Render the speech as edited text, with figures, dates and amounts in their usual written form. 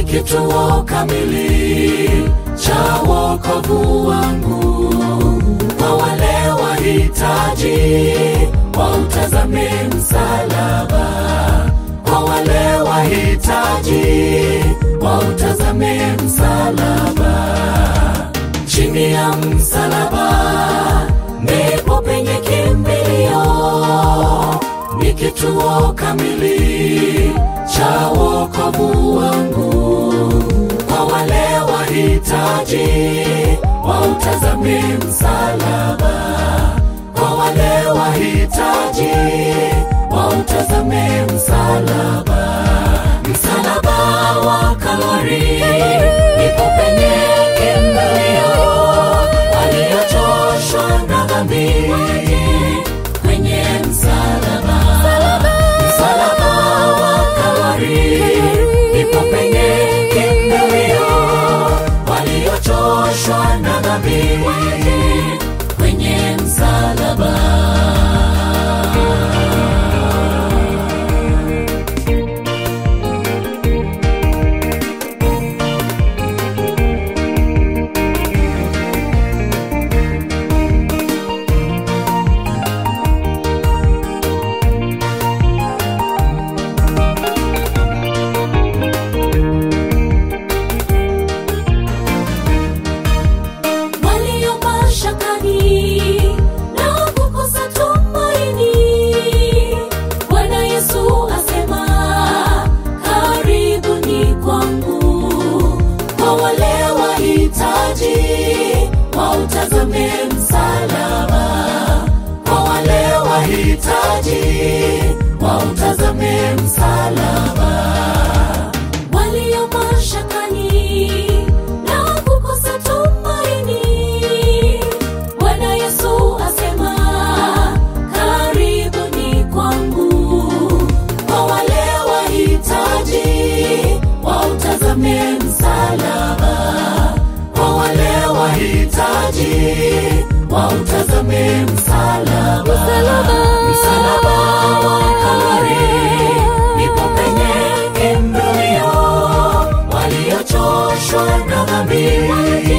kituo kamili cha wokovu wangu. Kwa wale wahitaji wautazame msalaba, kwa wale wahitaji wautazame msalaba. Chini ya msalaba ndipo penye kimbilio, ni kituo kamili cha wokovu wangu. Kwa wale wahitaji wautazame msalaba, kwa wale wahitaji wautazame msalaba. Msalaba wa Kalvari ndipo penye kimbilio, waliochoshwa na dhambi kwenye msalaba. Msalaba wa Kalvari ndipo penye kimbilio, waliochoshwa na dhambi kwenye msalaba. Wautazame msalaba, kwa wale wahitaji wautazame msalaba. Walio mashakani na kukosa tumaini, Bwana Yesu asema karibuni kwangu. Kwa wale wahitaji wautazame msalaba, kwa wale wahitaji wautazame msalaba. Msalaba wa Kalvari ndipo penye kimbilio, waliochoshwa na dhambi